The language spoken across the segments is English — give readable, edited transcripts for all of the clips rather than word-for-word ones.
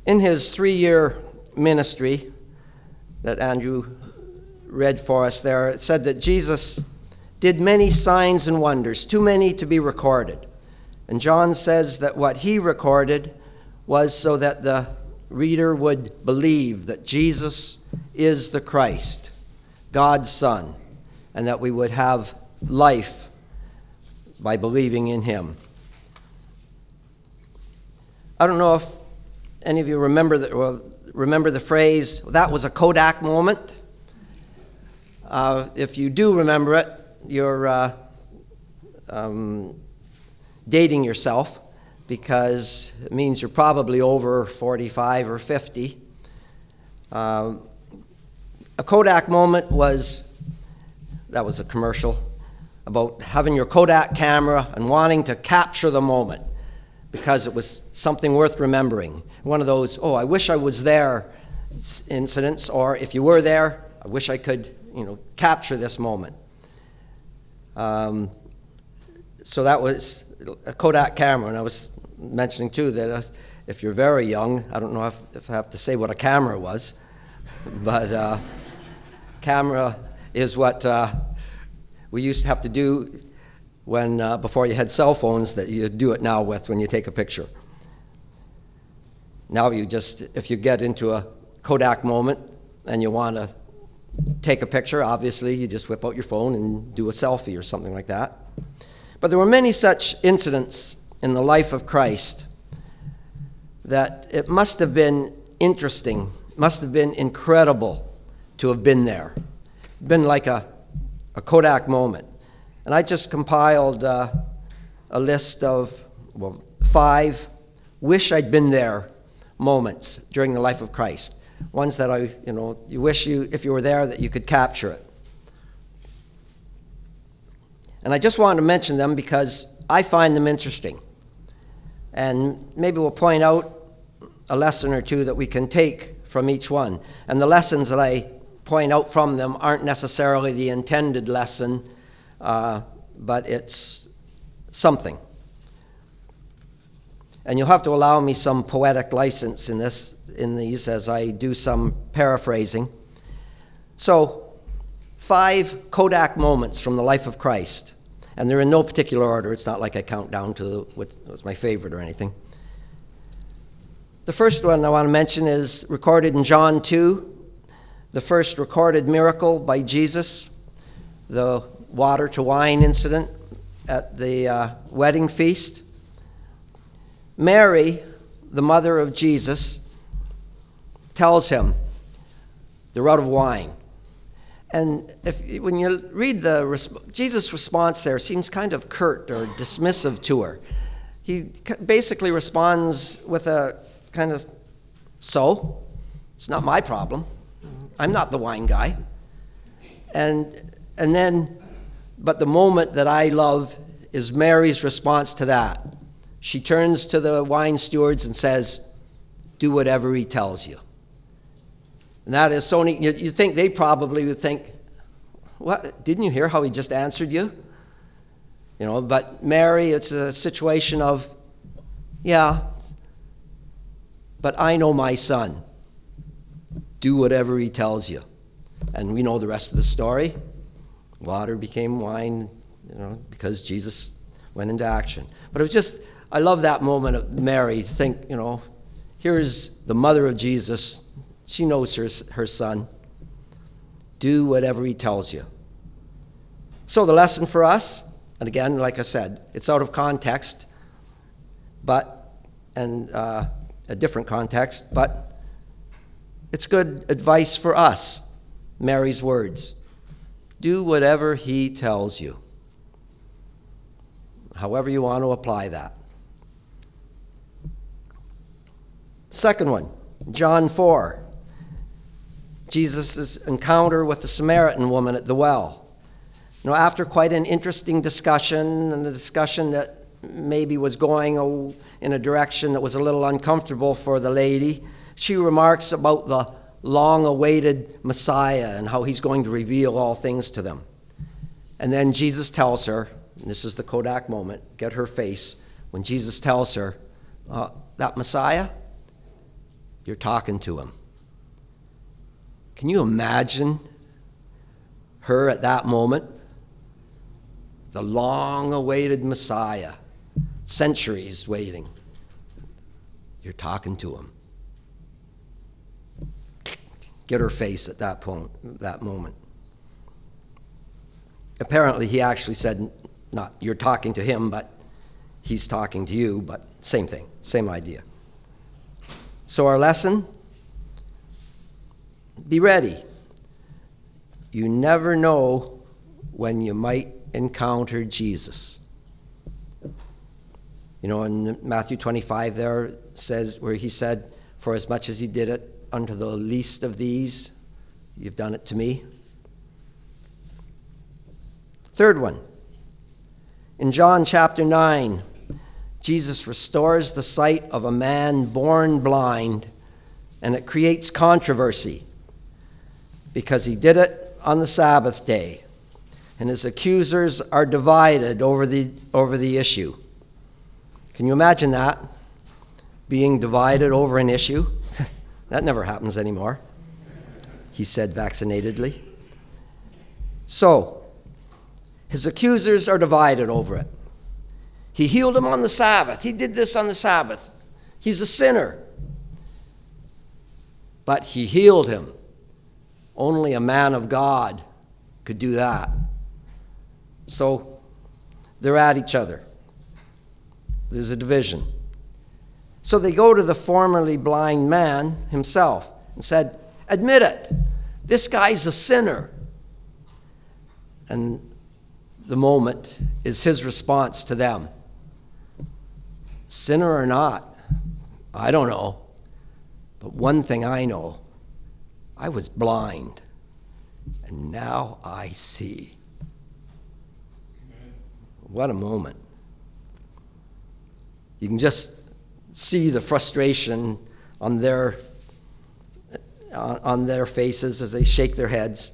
In his 3-year ministry that Andrew read for us there, it said that Jesus did many signs and wonders, too many to be recorded. And John says that what he recorded was so that the reader would believe that Jesus is the Christ, God's Son, and that we would have life by believing in him. I don't know if any of you remember the phrase, that was a Kodak moment. If you do remember it, you're dating yourself, because it means you're probably over 45 or 50. A Kodak moment was a commercial about having your Kodak camera and wanting to capture the moment because it was something worth remembering. One of those, I wish I was there incidents, or if you were there, I wish I could, capture this moment. So that was a Kodak camera, and I was mentioning too that if you're very young, I don't know if I have to say what a camera was, but camera is what we used to have to do when before you had cell phones that you do it now with when you take a picture. Now if you get into a Kodak moment and you want to take a picture, obviously you just whip out your phone and do a selfie or something like that. But there were many such incidents in the life of Christ that it must have been interesting, must have been incredible to have been there. Been like a Kodak moment. And I just compiled a list of 5 wish I'd been there moments during the life of Christ. Ones that you wish if you were there that you could capture it. And I just wanted to mention them because I find them interesting. And maybe we'll point out a lesson or two that we can take from each one. And the lessons that I point out from them aren't necessarily the intended lesson, but it's something. And you'll have to allow me some poetic license in these as I do some paraphrasing. So, 5 Kodak moments from the life of Christ. And they're in no particular order. It's not like I count down to what was my favorite or anything. The first one I want to mention is recorded in John 2, the first recorded miracle by Jesus, the water to wine incident at the wedding feast. Mary, the mother of Jesus, tells him they're out of wine. And when you read Jesus' response there, seems kind of curt or dismissive to her. He basically responds with a kind of, so, it's not my problem. I'm not the wine guy. And then, but the moment that I love is Mary's response to that. She turns to the wine stewards and says, do whatever he tells you. And that is so neat. You think they probably would think, what? Didn't you hear how he just answered you? But Mary, it's a situation of, yeah, but I know my son. Do whatever he tells you. And we know the rest of the story. Water became wine, because Jesus went into action. But it was just, I love that moment of Mary. Think, here's the mother of Jesus. She knows her son. Do whatever he tells you. So the lesson for us, and again, like I said, it's out of context, and a different context, but it's good advice for us, Mary's words. Do whatever he tells you. However you want to apply that. Second one, John 4. Jesus' encounter with the Samaritan woman at the well. After quite an interesting discussion, and a discussion that maybe was going in a direction that was a little uncomfortable for the lady, she remarks about the long-awaited Messiah and how he's going to reveal all things to them. And then Jesus tells her, and this is the Kodak moment, get her face, when Jesus tells her, that Messiah, You're talking to him. Can you imagine her at that moment? The long-awaited Messiah, centuries waiting. You're talking to him. Get her face at that moment. Apparently, he actually said, not you're talking to him, but he's talking to you, but same thing, same idea. So our lesson, be ready. You never know when you might encounter Jesus. You know, in Matthew 25 there says, where he said, for as much as he did it unto the least of these, you've done it to me. Third one, in John chapter 9, Jesus restores the sight of a man born blind, and it creates controversy because he did it on the Sabbath day, and his accusers are divided over the issue. Can you imagine that? Being divided over an issue? That never happens anymore, he said vaccinatedly. So, his accusers are divided over it. He healed him on the Sabbath. He did this on the Sabbath. He's a sinner. But he healed him. Only a man of God could do that. So they're at each other. There's a division. So they go to the formerly blind man himself and said, admit it. This guy's a sinner. And the moment is his response to them. Sinner or not, I don't know. But one thing I know, I was blind, and now I see. What a moment. You can just see the frustration on their faces as they shake their heads.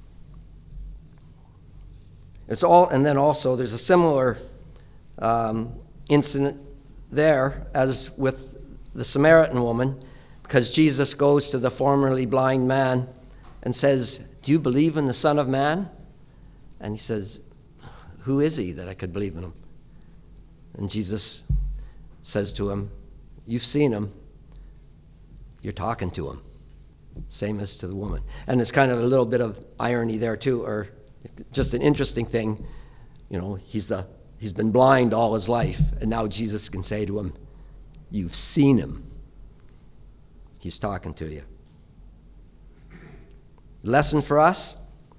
And then also there's a similar incident there as with the Samaritan woman, because Jesus goes to the formerly blind man and says, do you believe in the Son of Man? And he says, who is he that I could believe in him? And Jesus says to him, you've seen him. You're talking to him. Same as to the woman. And it's kind of a little bit of irony there too, or just an interesting thing. You know, he's been blind all his life, and now Jesus can say to him, you've seen him. He's talking to you. Lesson for us,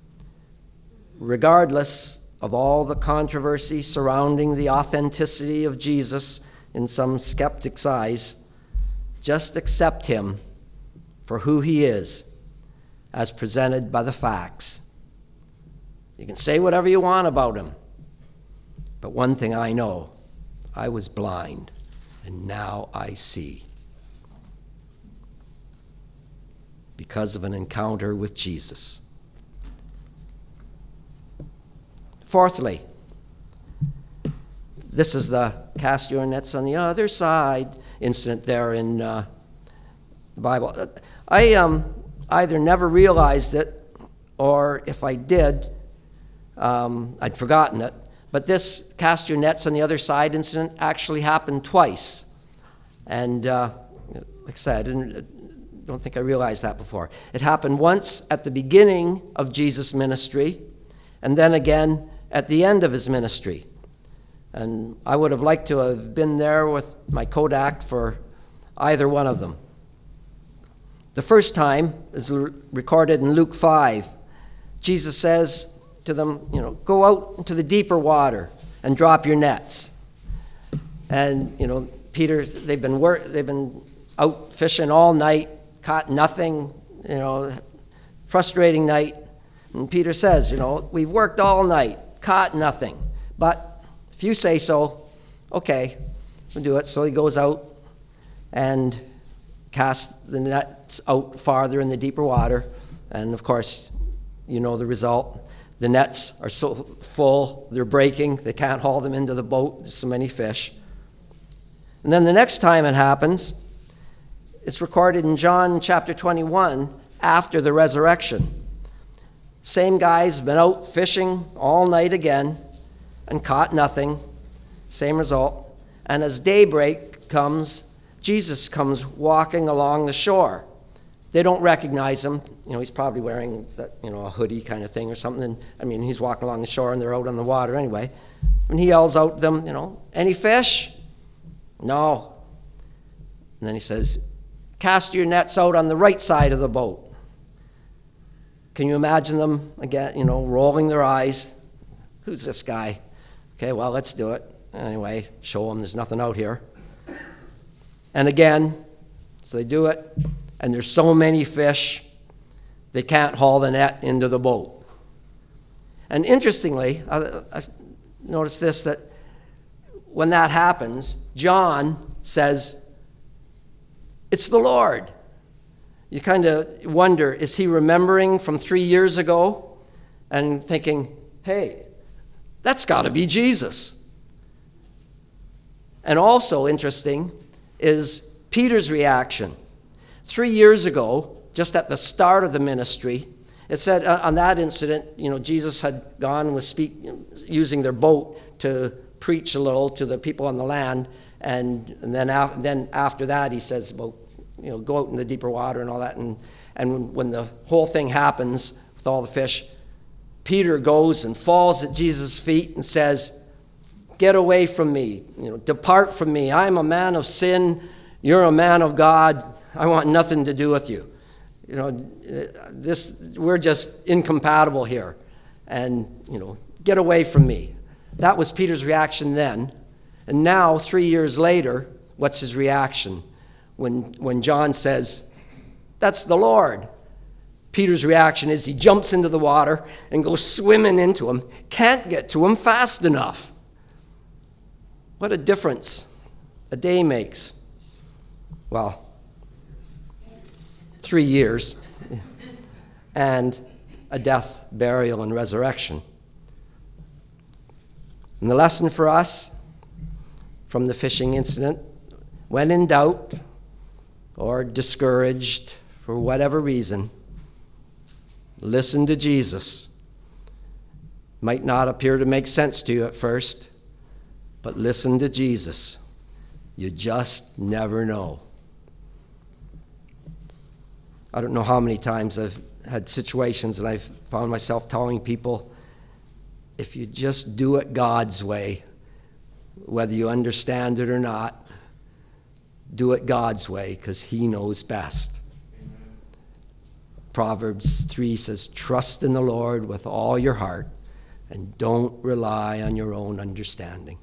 regardless of all the controversy surrounding the authenticity of Jesus in some skeptic's eyes, just accept him for who he is, as presented by the facts. You can say whatever you want about him, but one thing I know, I was blind, and now I see. Because of an encounter with Jesus. Fourthly, this is the cast your nets on the other side incident there in the Bible. I either never realized it, or if I did, I'd forgotten it. But this cast your nets on the other side incident actually happened twice. And like I said, I don't think I realized that before. It happened once at the beginning of Jesus' ministry, and then again at the end of his ministry. And I would have liked to have been there with my Kodak for either one of them. The first time is recorded in Luke 5. Jesus says to them, go out into the deeper water and drop your nets. And, Peter, they've been out fishing all night, caught nothing, frustrating night. And Peter says, we've worked all night, caught nothing. But if you say so, okay, we'll do it. So he goes out and casts the nets out farther in the deeper water. And of course, you know the result. The nets are so full, they're breaking. They can't haul them into the boat. There's so many fish. And then the next time it happens It's recorded in John chapter 21 after the resurrection. Same guy's been out fishing all night again and caught nothing. Same result. And as daybreak comes, Jesus comes walking along the shore. They don't recognize him. He's probably wearing a hoodie kind of thing or something. He's walking along the shore and they're out on the water anyway. And he yells out to them, any fish? No. And then he says, cast your nets out on the right side of the boat. Can you imagine them again, rolling their eyes? Who's this guy? Okay, well, let's do it. Anyway, show them there's nothing out here. And again, so they do it, and there's so many fish, they can't haul the net into the boat. And interestingly, I've noticed this, that when that happens, John says, it's the Lord. You kind of wonder, is he remembering from 3 years ago and thinking, hey, that's got to be Jesus? And also interesting is Peter's reaction. 3 years ago, just at the start of the ministry, it said on that incident, Jesus had gone and was using their boat to preach a little to the people on the land, and then after that he says, well, go out in the deeper water and all that. And when the whole thing happens with all the fish, Peter goes and falls at Jesus' feet and says, get away from me, depart from me. I'm a man of sin. You're a man of God. I want nothing to do with you. We're just incompatible here. And, get away from me. That was Peter's reaction then. And now, 3 years later, what's his reaction? When John says, that's the Lord. Peter's reaction is he jumps into the water and goes swimming into him. Can't get to him fast enough. What a difference a day makes. Well, 3 years and a death, burial, and resurrection. And the lesson for us from the fishing incident, when in doubt or discouraged for whatever reason, listen to Jesus. Might not appear to make sense to you at first, but listen to Jesus. You just never know. I don't know how many times I've had situations and I've found myself telling people, if you just do it God's way, whether you understand it or not, do it God's way, because he knows best. Amen. Proverbs 3 says, trust in the Lord with all your heart and don't rely on your own understanding.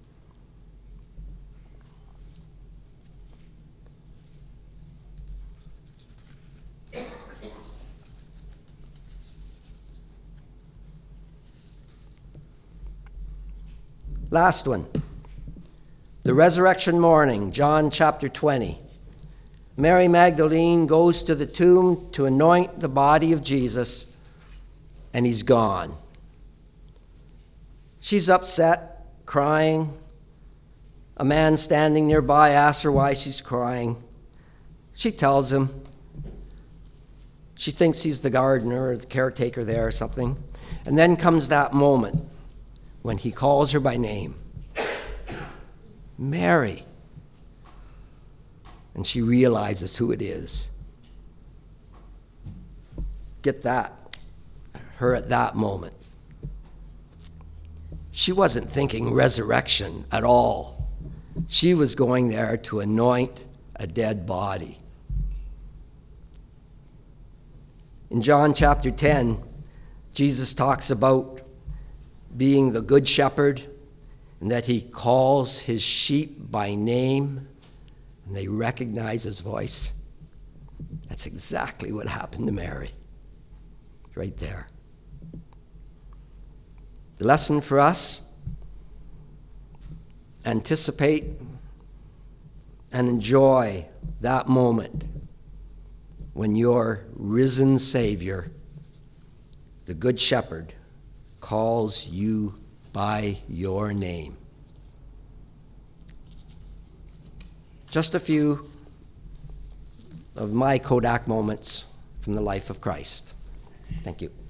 Last one. The resurrection morning, John chapter 20. Mary Magdalene goes to the tomb to anoint the body of Jesus, and he's gone. She's upset, crying. A man standing nearby asks her why she's crying. She tells him. She thinks he's the gardener or the caretaker there or something. And then comes that moment when he calls her by name. Mary. And she realizes who it is. Get that. Her at that moment. She wasn't thinking resurrection at all. She was going there to anoint a dead body. In John chapter 10, Jesus talks about being the good shepherd, and that he calls his sheep by name, and they recognize his voice. That's exactly what happened to Mary, right there. The lesson for us, anticipate and enjoy that moment when your risen Savior, the Good Shepherd, calls you by your name. Just a few of my Kodak moments from the life of Christ. Thank you.